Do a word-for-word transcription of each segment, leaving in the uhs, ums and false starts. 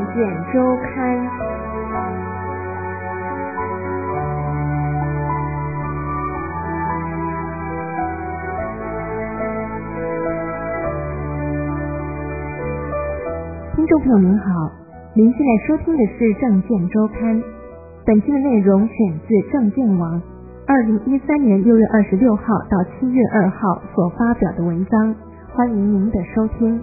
见周刊。听众朋友您好，您现在收听的是政见周刊，本期的内容选自政见网二零一三年六月二十六号到七月二号所发表的文章，欢迎您的收听。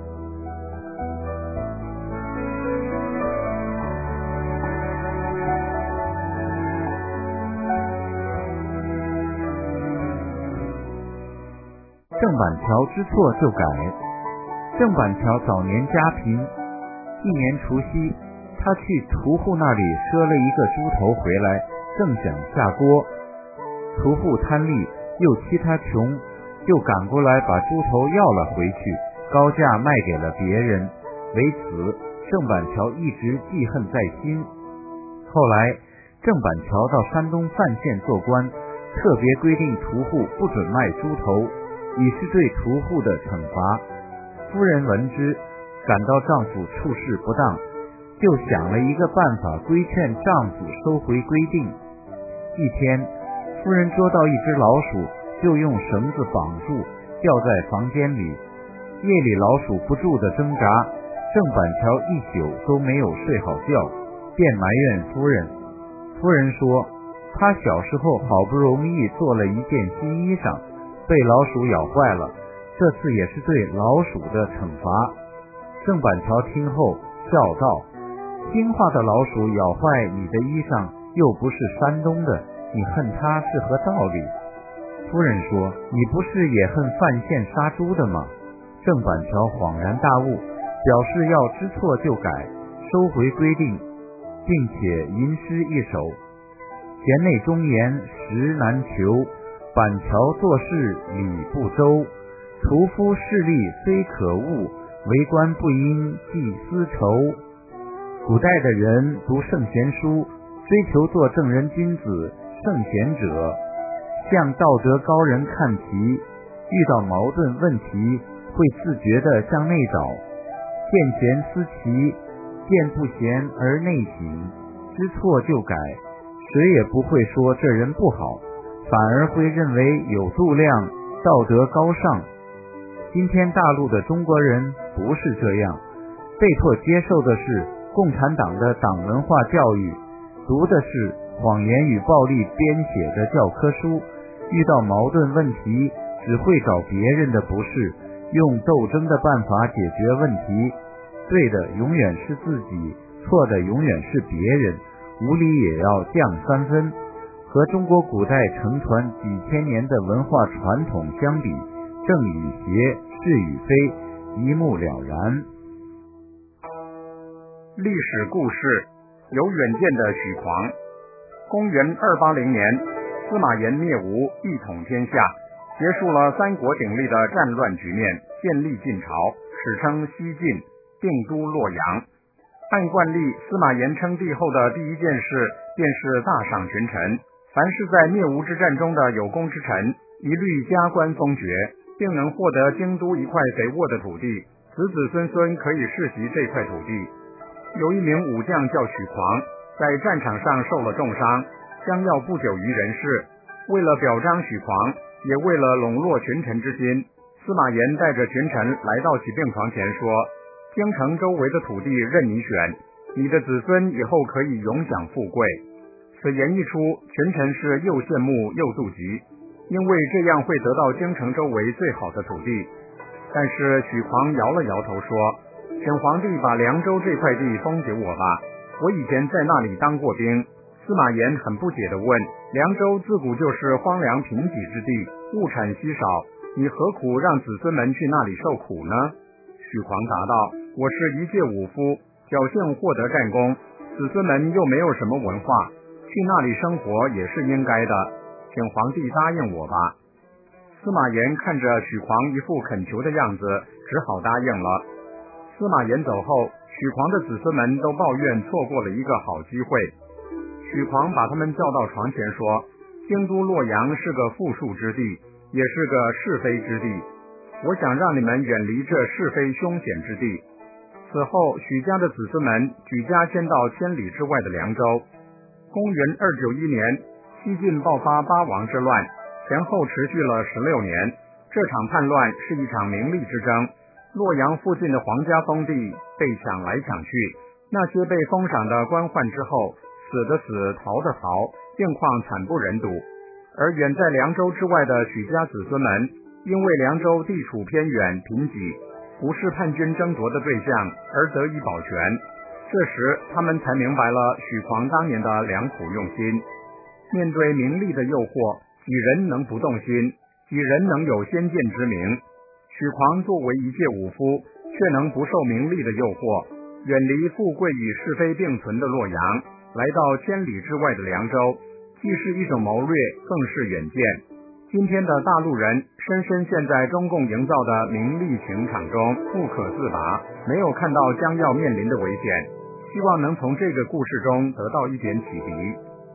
郑板桥知错就改。郑板桥早年家贫，一年除夕，他去屠户那里赊了一个猪头回来，正想下锅，屠户贪利，又欺他穷，就赶过来把猪头要了回去，高价卖给了别人。为此，郑板桥一直记恨在心。后来，郑板桥到山东范县做官，特别规定屠户不准卖猪头，以是对屠户的惩罚。夫人闻之，感到丈夫处事不当，就想了一个办法规劝丈夫收回规定。一天，夫人捉到一只老鼠，就用绳子绑住，吊在房间里。夜里老鼠不住地挣扎，郑板桥一宿都没有睡好觉，便埋怨夫人。夫人说，他小时候好不容易做了一件新衣裳，被老鼠咬坏了，这次也是对老鼠的惩罚。郑板桥听后笑道，听话的老鼠咬坏你的衣裳，又不是山东的，你恨他是何道理？夫人说，你不是也恨范县杀猪的吗？郑板桥恍然大悟，表示要知错就改，收回规定，并且吟诗一首：贤内忠言实难求，板桥做事理不周，屠夫势力虽可恶，为官不应记私仇。古代的人读圣贤书，追求做正人君子圣贤者，向道德高人看齐，遇到矛盾问题会自觉地向内找，见贤思齐，见不贤而内省，知错就改，谁也不会说这人不好，反而会认为有度量，道德高尚。今天大陆的中国人不是这样，被迫接受的是共产党的党文化教育，读的是谎言与暴力编写的教科书，遇到矛盾问题只会找别人的不是，用斗争的办法解决问题，对的永远是自己，错的永远是别人，无理也要降三分。和中国古代承传几千年的文化传统相比，正与邪，是与非，一目了然。 历史故事，有远见的许狂。公元二八零年，司马炎灭吴，一统天下，结束了三国鼎立的战乱局面，建立晋朝，史称西晋，定都洛阳。按惯例，司马炎称帝后的第一件事便是大赏群臣，凡是在灭吴之战中的有功之臣，一律加官封爵，并能获得京都一块肥沃的土地，子子孙孙可以世袭这块土地。有一名武将叫许狂，在战场上受了重伤，将要不久于人世。为了表彰许狂，也为了笼络群臣之心，司马炎带着群臣来到其病床前说，京城周围的土地任你选，你的子孙以后可以永享富贵。此言一出，群臣是又羡慕又妒忌，因为这样会得到京城周围最好的土地。但是许狂摇了摇头说，请皇帝把凉州这块地封给我吧，我以前在那里当过兵。司马炎很不解地问，凉州自古就是荒凉贫瘠之地，物产稀少，你何苦让子孙们去那里受苦呢？许狂答道，我是一介武夫，侥幸获得战功，子孙们又没有什么文化，去那里生活也是应该的，请皇帝答应我吧。司马炎看着许狂一副恳求的样子，只好答应了。司马炎走后，许狂的子孙们都抱怨错过了一个好机会。许狂把他们叫到床前说，京都洛阳是个富庶之地，也是个是非之地，我想让你们远离这是非凶险之地。 此后，许家的子孙们举家迁到千里之外的凉州。公元二九一年，西晋爆发八王之乱，前后持续了十六年。这场叛乱是一场名利之争，洛阳附近的皇家封地被抢来抢去，那些被封赏的官宦之后，死的死，逃的逃，境况惨不忍睹。而远在凉州之外的许家子孙们，因为凉州地处偏远贫瘠，不是叛军争夺的对象，而得以保全。这时他们才明白了许狂当年的良苦用心。面对名利的诱惑，几人能不动心？几人能有先见之明？许狂作为一介武夫，却能不受名利的诱惑，远离富贵与是非并存的洛阳，来到千里之外的凉州，既是一种谋略，更是远见。今天的大陆人深深陷在中共营造的名利情场中，不可自拔，没有看到将要面临的危险，希望能从这个故事中得到一点启迪。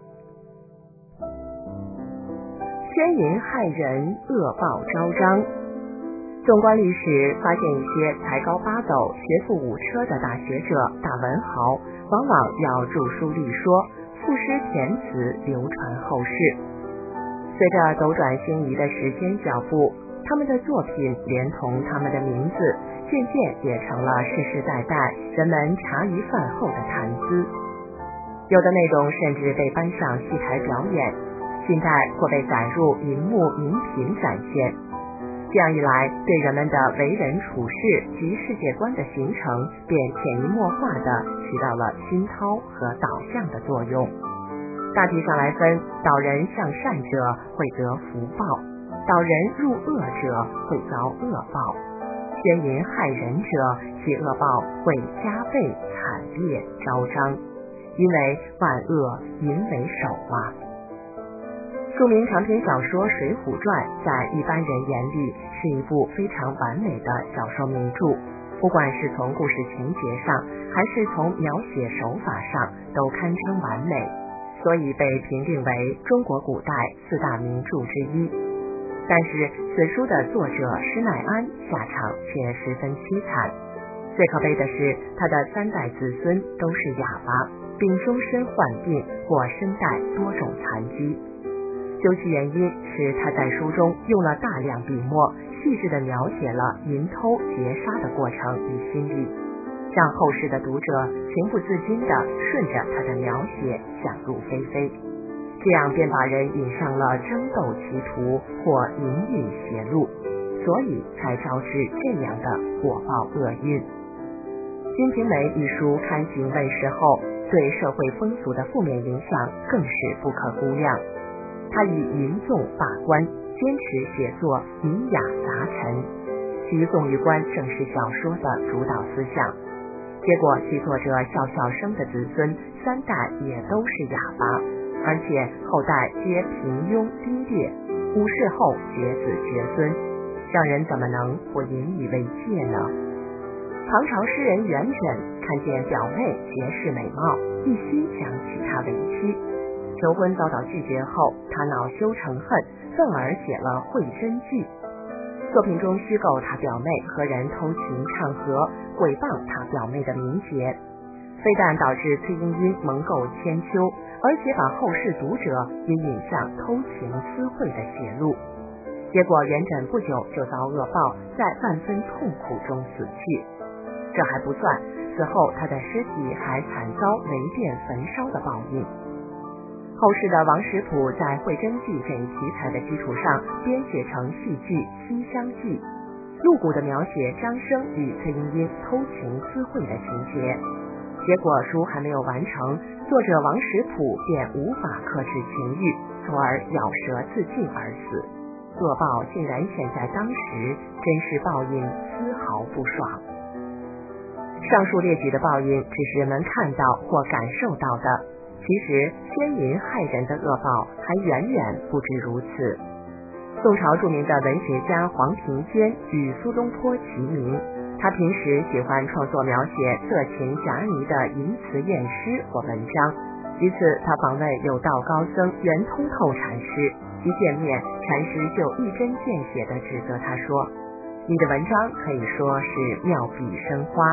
奸淫害人，恶报昭彰。纵观历史，发现一些才高八斗、学富五车的大学者、大文豪，往往要著书立说，赋诗填词，流传后世。随着斗转星移的时间脚步，他们的作品连同他们的名字，渐渐也成了世世代代人们茶余饭后的谈资。有的内容甚至被搬上戏台表演，近代或被载入荧幕荧屏展现。这样一来，对人们的为人处事及世界观的形成，便潜移默化地起到了熏陶和导向的作用。大体上来分，导人向善者会得福报，导人入恶者会遭恶报，奸淫害人者其恶报会加倍惨烈昭彰，因为万恶淫为首嘛。著名长篇小说《水浒传》在一般人眼里是一部非常完美的小说名著，不管是从故事情节上，还是从描写手法上，都堪称完美，所以被评定为中国古代四大名著之一。但是此书的作者施耐庵下场却十分凄惨，最可悲的是他的三代子孙都是哑巴，并终身患病或身带多种残疾。究其原因，是他在书中用了大量笔墨，细致地描写了淫偷劫杀的过程与心理，让后世的读者情不自禁地顺着他的描写想入非非，这样便把人引上了争斗歧途或淫欲邪路，所以才招致这样的果报厄运。《金瓶梅》一书刊行问世后，对社会风俗的负面影响更是不可估量。他以淫纵罢官，坚持写作淫雅杂陈，其纵欲观正是小说的主导思想。结果其作者笑笑生的子孙三代也都是哑巴，而且后代皆平庸低劣，五世后绝子绝孙，让人怎么能不引以为戒呢？唐朝诗人元稹看见表妹绝世美貌，一心想娶她为妻。求婚遭到拒绝后，他恼羞成恨，愤而写了《会真记》。作品中虚构他表妹和人偷情唱和，毁谤他表妹的名节，非但导致崔莺莺蒙垢千秋，而且把后世读者也引向偷情私会的邪路。结果元稹不久就遭恶报，在万分痛苦中死去。这还不算，此后他的尸体还惨遭雷电焚烧的报应。后世的王实甫在《会真记》这一题材的基础上编写成戏剧《馨香记》，露骨地描写张生与崔莺莺偷情私会的情节。结果书还没有完成，作者王实甫便无法克制情欲，从而咬舌自尽而死。恶报竟然显在当时，真是报应丝毫不爽。上述列举的报应只是人们看到或感受到的，其实奸淫害人的恶报还远远不止如此。宋朝著名的文学家黄庭坚与苏东坡齐名，他平时喜欢创作描写色情夹泥的淫词艳诗或文章。一次他访问有道高僧圆通透禅师，一见面禅师就一针见血地指责他说，你的文章可以说是妙笔生花，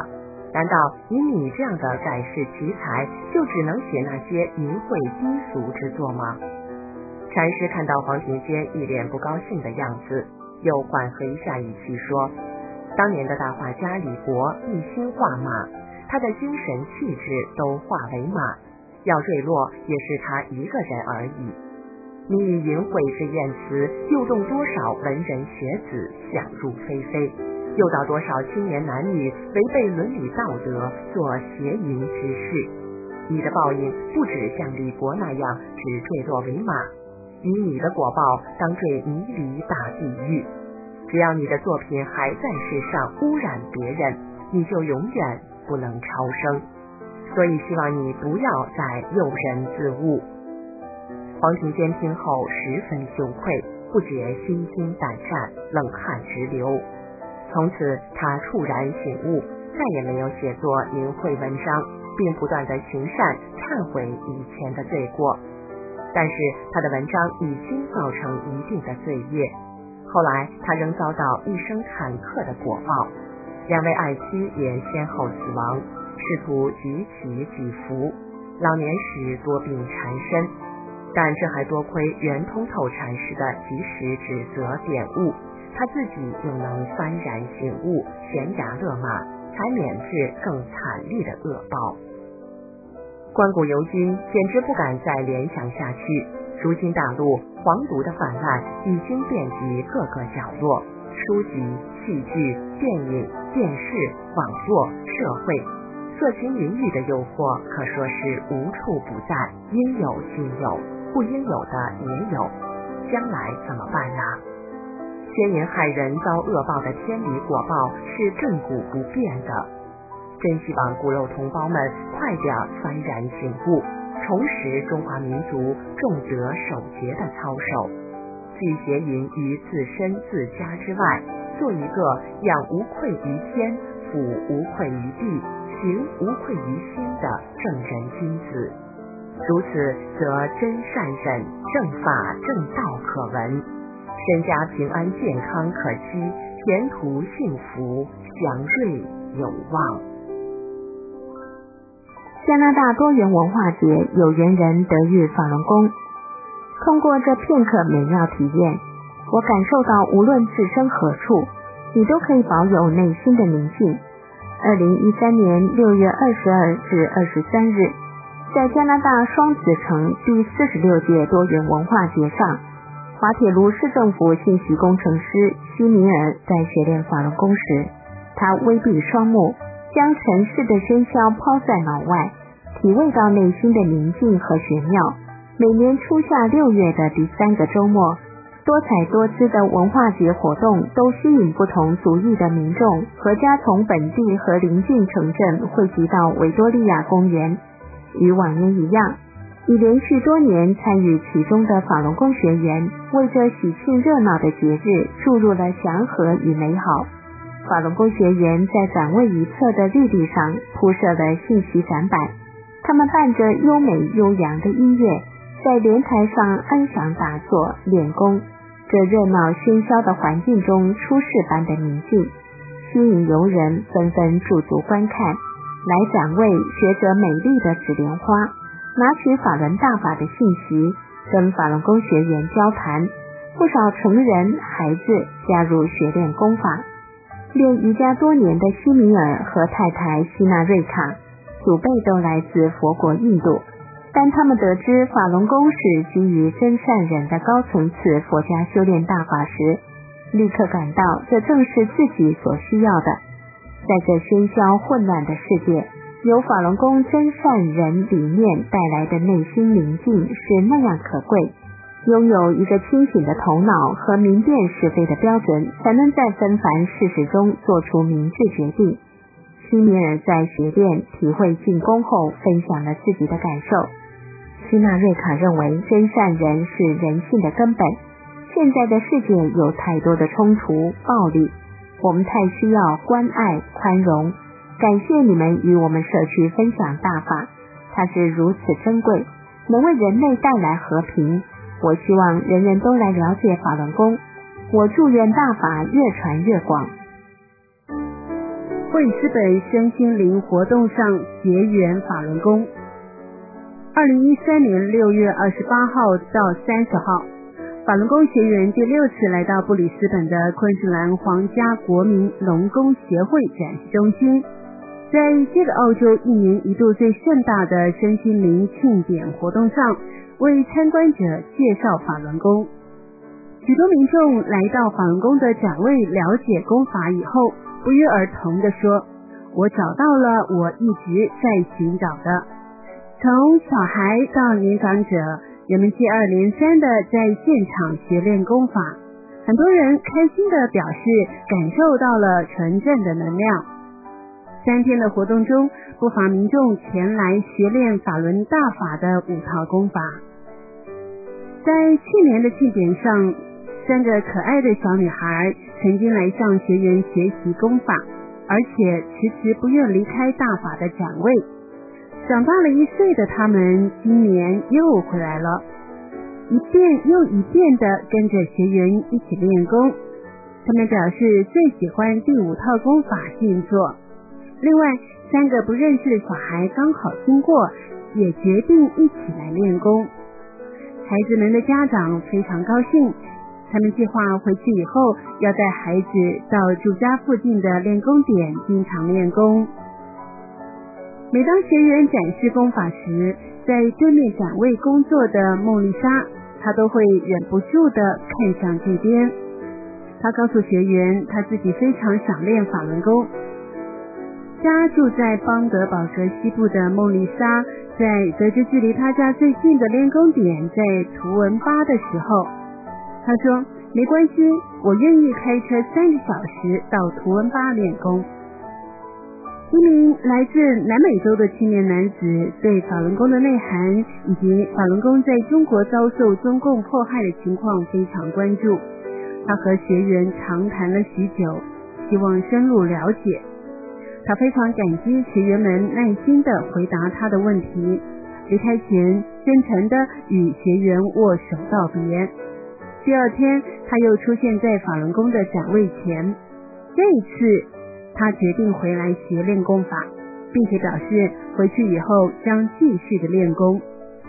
难道以你这样的盖世奇才，就只能写那些淫秽低俗之作吗？禅师看到黄庭坚一脸不高兴的样子，又缓和一下语气说，当年的大画家李博一心画马，他的精神气质都化为马，要坠落也是他一个人而已。你以淫秽之言辞，诱动多少文人学子想入非非，诱导多少青年男女违背伦理道德做邪淫之事。你的报应不止像李博那样只坠落为马，以你的果报当坠泥犁大地狱。只要你的作品还在世上污染别人，你就永远不能超生。所以希望你不要再诱人自误。黄庭坚听后十分羞愧，不觉心惊胆战，冷汗直流。从此他触然醒悟，再也没有写作淫秽文章，并不断的行善忏悔以前的罪过。但是他的文章已经造成一定的罪业，后来他仍遭到一生坎坷的果报，两位爱妻也先后死亡，仕途举起举伏，老年时多病缠身。但这还多亏圆通透禅师的及时指责点悟，他自己又能幡然醒悟，悬崖勒马，才免至更惨烈的恶报。关谷游军简直不敢再联想下去，如今大陆黄毒的泛滥已经遍及各个角落，书籍、戏剧、电影、电视、网络、社会，色情淫欲的诱惑可说是无处不在，应有尽有，不应有的也有，将来怎么办呢？奸淫害人遭恶报的天理果报是亘古不变的，真希望骨肉同胞们快点幡然醒悟，重拾中华民族重德守节的操守，拒邪淫于自身自家之外，做一个养无愧于天，抚无愧于地，行无愧于心的正人君子。如此则真善忍，正法正道可闻，身家平安健康可期，前途幸福祥瑞有望。 加拿大多元文化节有缘人得遇法轮功，通过这片刻美妙体验，我感受到无论置身何处，你都可以保有内心的宁静。二零一三年六月二十二至二十三日，在加拿大双子城第四十六届多元文化节上，滑铁卢市政府信息工程师西米尔在学练法轮功时，他微闭双目，将尘世的喧嚣抛在脑外，体味到内心的宁静和玄妙。每年初夏六月的第三个周末，多彩多姿的文化节活动都吸引不同族裔的民众阖家从本地和邻近城镇汇集到维多利亚公园。与往年一样，已连续多年参与其中的法轮功学员为这喜庆热闹的节日注入了祥和与美好。法轮功学员在展位一侧的绿地上铺设了信息展板，他们伴着优美悠扬的音乐，在莲台上安详打坐练功。这热闹喧嚣的环境中出世般的宁静，吸引游人纷纷驻足观看。来展位学着美丽的紫莲花，拿取法轮大法的信息，跟法轮功学员交谈。不少成人孩子加入学练功法。练瑜伽多年的西米尔和太太希纳瑞卡，祖辈都来自佛国印度，当他们得知法轮功是基于真善忍的高层次佛家修炼大法时，立刻感到这正是自己所需要的。在这喧嚣混乱的世界，有法轮功真善忍理念带来的内心宁静是那样可贵。拥有一个清醒的头脑和明辨是非的标准，才能在纷繁世事中做出明智决定。西米尔在学练体会进功后分享了自己的感受。希纳瑞卡认为真善忍是人性的根本，现在的世界有太多的冲突暴力，我们太需要关爱宽容。感谢你们与我们社区分享大法，它是如此珍贵，能为人类带来和平。我希望人人都来了解法轮功，我祝愿大法越传越广。 布里斯本身心灵活动上结缘法轮功。二零一三年六月二十八号到三十号，法轮功学员第六次来到布里斯本的昆士兰皇家国民农工协会展示中心，在这个澳洲一年一度最盛大的身心灵庆典活动上，为参观者介绍法轮功。许多民众来到法轮功的展位了解功法以后，不约而同地说，我找到了我一直在寻找的。从小孩到年长者，人们接二连三地在现场学练功法，很多人开心地表示感受到了纯正的能量。三天的活动中，不乏民众前来学练法轮大法的五套功法。在去年的庆典上，三个可爱的小女孩曾经来向学员学习功法，而且迟迟不愿离开大法的展位。长大了一岁的他们今年又回来了，一遍又一遍地跟着学员一起练功。他们表示最喜欢第五套功法静坐。另外三个不认识的小孩刚好经过，也决定一起来练功。孩子们的家长非常高兴，他们计划回去以后要带孩子到住家附近的练功点经常练功。每当学员展示功法时，在对面展位工作的梦丽莎，她都会忍不住地看向这边。她告诉学员，她自己非常想练法轮功。家住在邦德堡格西部的梦丽莎，在得知距离她家最近的练功点在图文巴的时候，她说，没关系，我愿意开车三个小时到图文巴练功。一名来自南美洲的青年男子对法轮功的内涵以及法轮功在中国遭受中共迫害的情况非常关注，他和学员长谈了许久，希望深入了解。他非常感激学员们耐心地回答他的问题，离开前真诚地与学员握手道别。第二天他又出现在法轮功的展位前，这一次他决定回来学练功法，并且表示回去以后将继续的练功。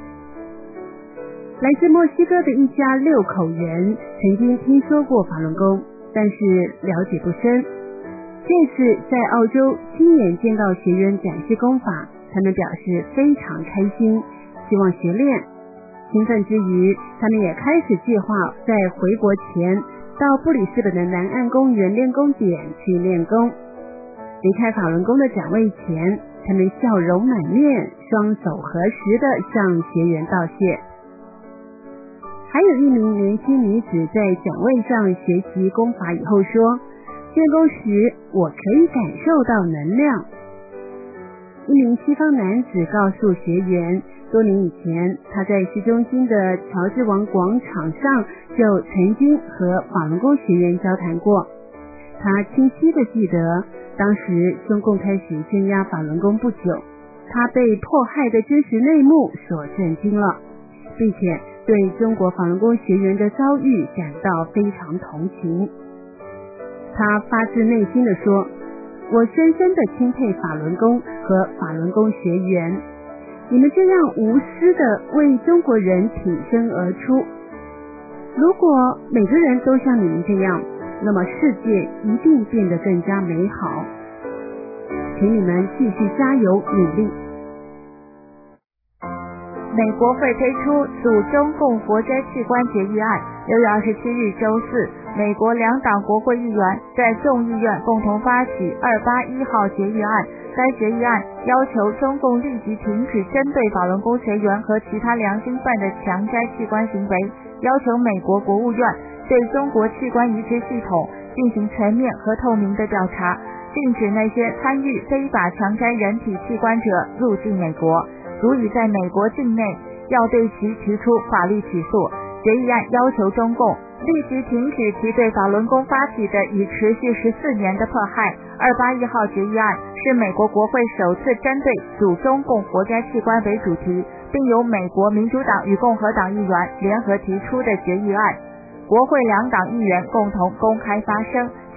来自墨西哥的一家六口人曾经听说过法轮功，但是了解不深。这次在澳洲亲眼见到学员展示功法，他们表示非常开心，希望学练。兴奋之余，他们也开始计划在回国前到布里斯本的南岸公园练功点去练功。离开法轮功的展位前，他们笑容满面，双手合十地向学员道谢。还有一名年轻女子在展位上学习功法以后说，练功时我可以感受到能量。一名西方男子告诉学员，多年以前他在市中心的乔治王广场上就曾经和法轮功学员交谈过。他清晰地记得，当时中共开始镇压法轮功不久，他被迫害的真实内幕所震惊了，并且对中国法轮功学员的遭遇感到非常同情。他发自内心地说，我深深地钦佩法轮功和法轮功学员，你们这样无私地为中国人挺身而出。如果每个人都像你们这样，那么世界一定变得更加美好。请你们继续加油努力。 美国会推出阻中共活摘器官决议案。六月二十七日周四，美国两党国会议员在众议院共同发起二八一号决议案。该决议案要求中共立即停止针对法轮功学员和其他良心犯的强摘器官行为，要求美国国务院对中国器官移植系统进行全面和透明的调查，禁止那些参与非法强摘人体器官者入境美国，如已在美国境内，要对其提出法律起诉。决议案要求中共立即停止其对法轮功发起的已持续十四年的迫害。二八一号决议案是美国国会首次针对阻中共活摘器官为主题，并由美国民主党与共和党议员联合提出的决议案。国会两党议员共同公开发声，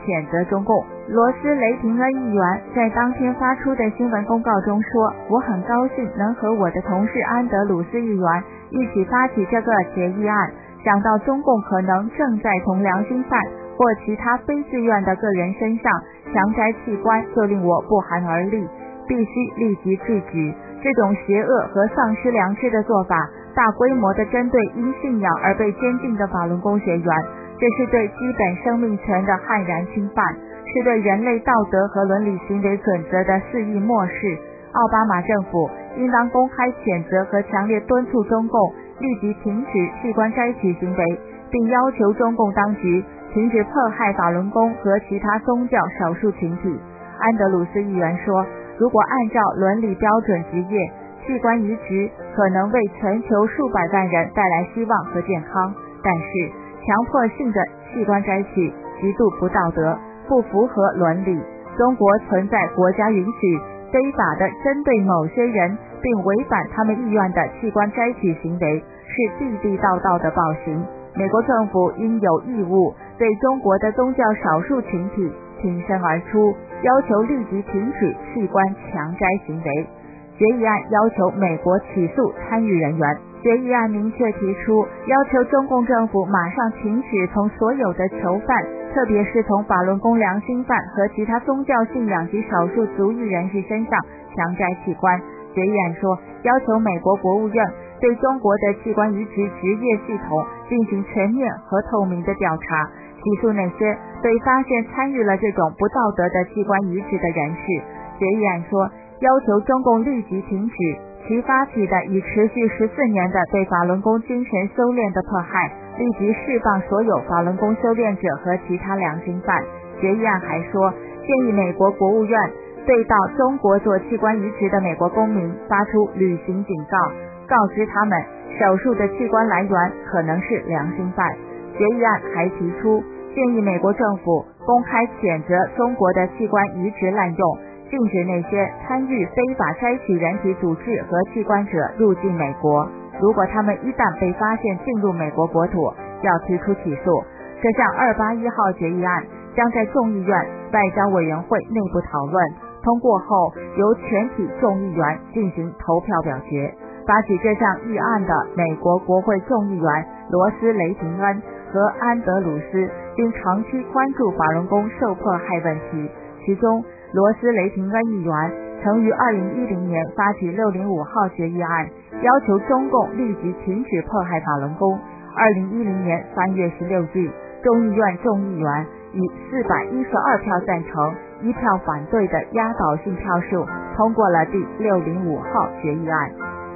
谴责中共。罗斯雷廷恩议员在当天发出的新闻公告中说，我很高兴能和我的同事安德鲁斯议员一起发起这个决议案，想到中共可能正在从良心犯或其他非自愿的个人身上强摘器官，就令我不寒而栗，必须立即制止这种邪恶和丧失良知的做法，大规模的针对因信仰而被监禁的法轮功学员，这是对基本生命权的悍然侵犯，是对人类道德和伦理行为准则的肆意漠视。奥巴马政府应当公开谴责和强烈敦促中共立即停止器官摘取行为，并要求中共当局停止迫害法轮功和其他宗教少数群体。安德鲁斯议员说，如果按照伦理标准职业，器官移植可能为全球数百万人带来希望和健康，但是强迫性的器官摘取极度不道德，不符合伦理。中国存在国家允许非法的针对某些人并违反他们意愿的器官摘取行为，是地地道道的暴行。美国政府应有义务对中国的宗教少数群体挺身而出，要求立即停止器官强摘行为。决议案要求美国起诉参与人员。决议案明确提出，要求中共政府马上停止从所有的囚犯，特别是从法轮功良心犯和其他宗教信仰及少数族裔人士身上强摘器官。决议案说，要求美国国务院对中国的器官移植职业系统进行全面和透明的调查，起诉那些被发现参与了这种不道德的器官移植的人士。决议案说，要求中共立即停止其发起的已持续十四年的对法轮功精神修炼的迫害，立即释放所有法轮功修炼者和其他良心犯。决议案还说，建议美国国务院对到中国做器官移植的美国公民发出旅行警告，告知他们手术的器官来源可能是良心犯。决议案还提出，建议美国政府公开谴责中国的器官移植滥用，禁止那些参与非法摘取人体组织和器官者入境美国，如果他们一旦被发现进入美国国土，要提出起诉。这项二八一号决议案将在众议院外交委员会内部讨论，通过后由全体众议员进行投票表决。发起这项议案的美国国会众议员罗斯雷廷恩和安德鲁斯并长期关注法轮功受迫害问题，其中罗斯雷廷恩议员曾于二零一零年发起六零五号决议案，要求中共立即停止迫害法轮功。二零一零年三月十六日，众议院众议员以四百一十二票赞成、一票反对的压倒性票数通过了第六零五号决议案。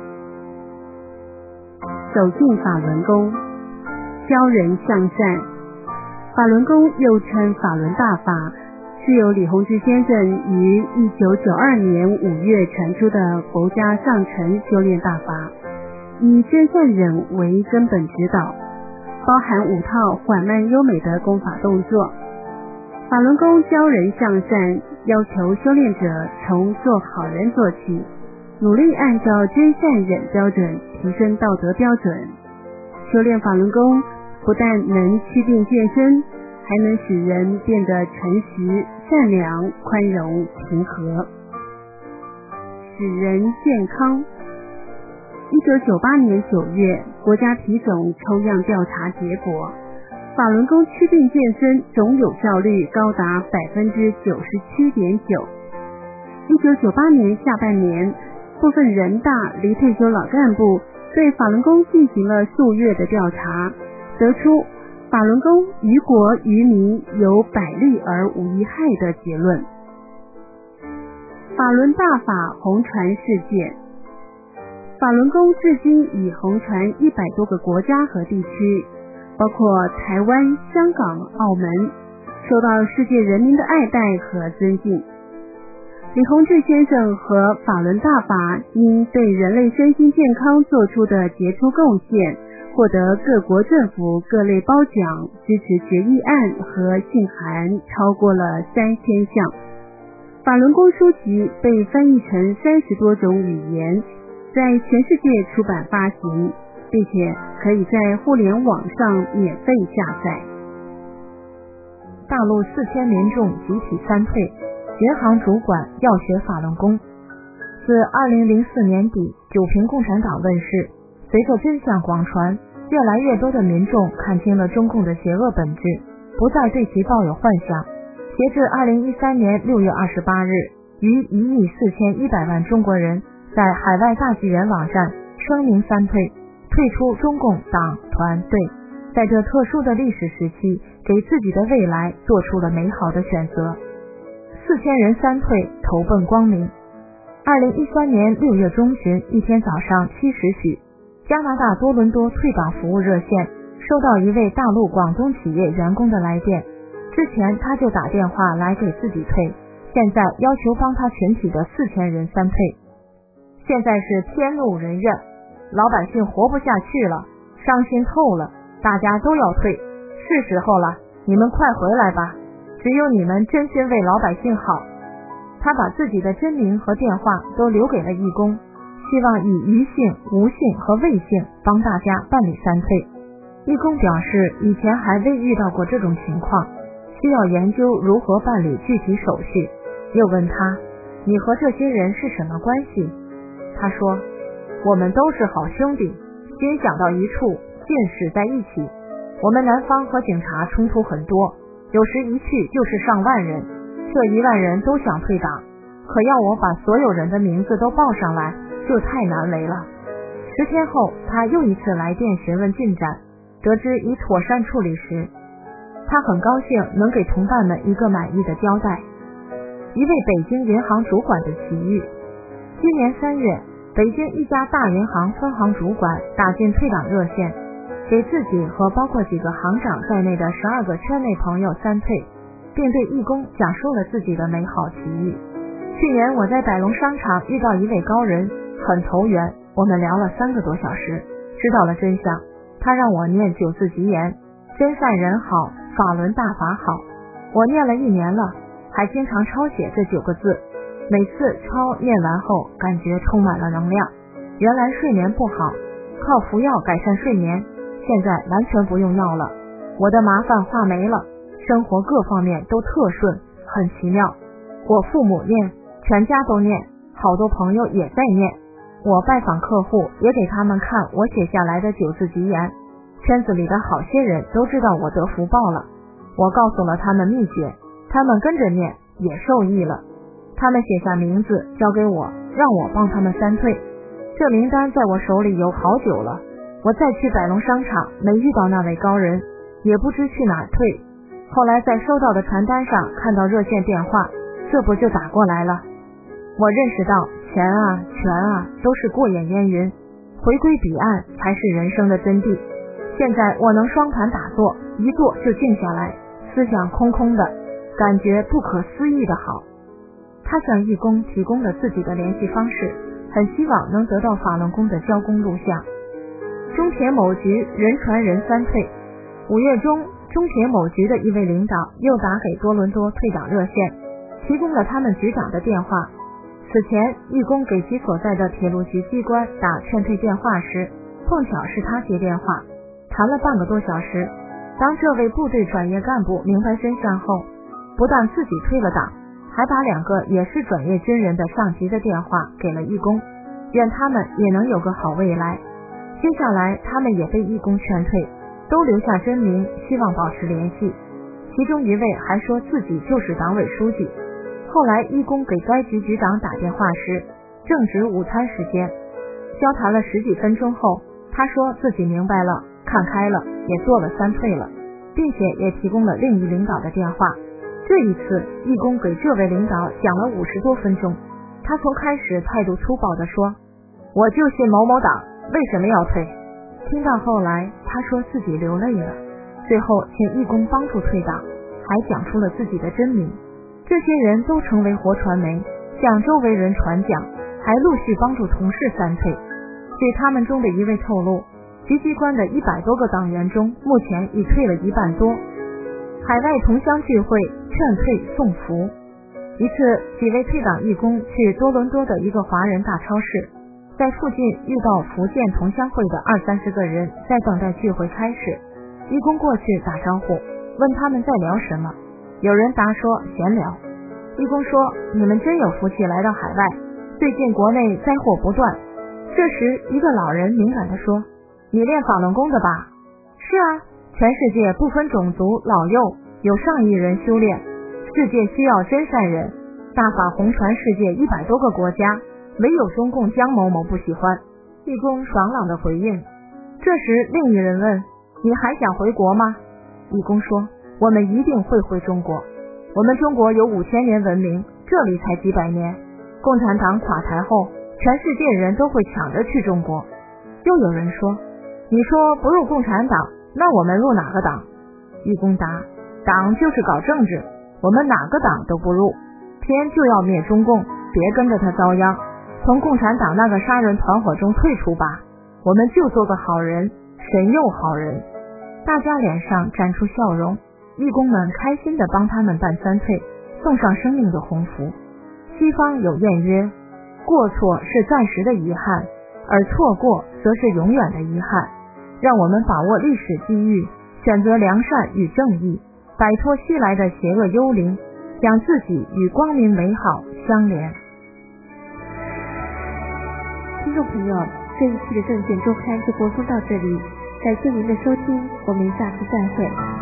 走进法轮功，教人向善。法轮功又称法轮大法，是由李洪志先生于一九九二年五月传出的佛家上乘修炼大法，以真善忍为根本指导，包含五套缓慢优美的功法动作。法轮功教人向善，要求修炼者从做好人做起，努力按照真善忍标准提升道德标准。修炼法轮功不但能祛病健身，还能使人变得诚实、善良、宽容、平和，使人健康。一九九八年九月，国家体总抽样调查结果，法轮功祛病健身总有效率高达百分之九十七点九。一九九八年下半年，部分人大离退休老干部对法轮功进行了数月的调查，得出法轮功于国于民有百利而无一害的结论。法轮大法红传世界，法轮功至今已红传一百多个国家和地区，包括台湾、香港、澳门，受到世界人民的爱戴和尊敬。李洪志先生和法轮大法因对人类身心健康做出的杰出贡献，获得各国政府各类褒奖，支持决议案和信函超过了三千项。法轮功书籍被翻译成三十多种语言，在全世界出版发行，并且可以在互联网上免费下载。 大陆四千民众集体三退，银行主管要学法轮功。自二零零四年底九平共产党问世，随着真相广传，越来越多的民众看清了中共的邪恶本质，不再对其抱有幻想。截至二零一三年六月二十八日，逾一亿四千一百万中国人在海外大纪元网站声明三退，退出中共党团队，在这特殊的历史时期，给自己的未来做出了美好的选择。四千人三退，投奔光明。二零一三年六月中旬一天早上七时许，加拿大多伦多退党服务热线收到一位大陆广东企业员工的来电，之前他就打电话来给自己退，现在要求帮他群体的四千人三退。现在是天怒人怨，老百姓活不下去了，伤心透了，大家都要退，是时候了，你们快回来吧，只有你们真心为老百姓好。他把自己的真名和电话都留给了义工，希望以余姓、吴姓和魏姓帮大家办理三退。义工表示以前还未遇到过这种情况，需要研究如何办理具体手续。又问他，你和这些人是什么关系？他说，我们都是好兄弟，心想到一处，尽使在一起。我们南方和警察冲突很多，有时一去就是上万人，这一万人都想退党，可要我把所有人的名字都报上来，就太难为了。十天后，他又一次来电询问进展，得知已妥善处理时，他很高兴能给同伴们一个满意的交代。一位北京银行主管的奇遇。今年三月，北京一家大银行分行主管打进退党热线，给自己和包括几个行长在内的十二个圈内朋友三退，并对义工讲述了自己的美好奇遇。去年我在百隆商场遇到一位高人，很投缘，我们聊了三个多小时，知道了真相。他让我念九字吉言，真善人好，法轮大法好。我念了一年了，还经常抄写这九个字，每次抄念完后感觉充满了能量。原来睡眠不好，靠服药改善睡眠，现在完全不用药了，我的麻烦化没了，生活各方面都特顺，很奇妙。我父母念，全家都念，好多朋友也在念。我拜访客户，也给他们看我写下来的九字吉言，圈子里的好些人都知道我得福报了。我告诉了他们秘诀，他们跟着念，也受益了。他们写下名字交给我，让我帮他们三退。这名单在我手里有好久了，我再去百隆商场没遇到那位高人，也不知去哪儿退。后来在收到的传单上看到热线电话，这不就打过来了。我认识到钱啊权啊都是过眼烟云，回归彼岸才是人生的真谛。现在我能双盘打坐，一坐就静下来，思想空空的，感觉不可思议的好。他向义工提供了自己的联系方式，很希望能得到法轮功的交工录像。中铁某局人传人三退。五月中，中铁某局的一位领导又打给多伦多退党热线，提供了他们局长的电话。此前义工给其所在的铁路局机关打劝退电话时，碰巧是他接电话，谈了半个多小时。当这位部队转业干部明白真相后，不但自己退了党，还把两个也是转业军人的上级的电话给了义工，愿他们也能有个好未来。接下来他们也被义工劝退，都留下真名，希望保持联系。其中一位还说自己就是党委书记。后来义工给该局局长打电话时，正值午餐时间，交谈了十几分钟后，他说自己明白了，看开了，也做了三退了，并且也提供了另一领导的电话。这一次义工给这位领导讲了五十多分钟，他从开始态度粗暴地说，我就信某某党，为什么要退？听到后来，他说自己流泪了，最后请义工帮助退党，还讲出了自己的真名。这些人都成为活传媒，向周围人传讲，还陆续帮助同事三退。据他们中的一位透露，局机关的一百多个党员中，目前已退了一半多。海外同乡聚会，劝退送福。一次，几位退党义工去多伦多的一个华人大超市，在附近遇到福建同乡会的二三十个人在等待聚会开始。义工过去打招呼，问他们在聊什么， 有人答说闲聊。义工说，你们真有福气来到海外，最近国内灾祸不断。这时一个老人敏感地说，你练法轮功的吧？是啊，全世界不分种族老幼，有上亿人修炼，世界需要真善人，大法红传世界一百多个国家，唯有中共江某某不喜欢。义工爽朗的回应。这时另一人问，你还想回国吗？义工说，我们一定会回中国，我们中国有五千年文明，这里才几百年，共产党垮台后，全世界人都会抢着去中国。又有人说，你说不入共产党，那我们入哪个党？义工答，党就是搞政治，我们哪个党都不入，偏就要灭中共，别跟着他遭殃，从共产党那个杀人团伙中退出吧，我们就做个好人，神佑好人。大家脸上展出笑容，义工们开心地帮他们办三退，送上生命的鸿福。西方有谚曰，过错是暂时的遗憾，而错过则是永远的遗憾。让我们把握历史机遇，选择良善与正义，摆脱西来的邪恶幽灵，将自己与光明美好相连。 听众朋友，这一期的证券周刊就播送到这里，感谢您的收听，我们下次再会。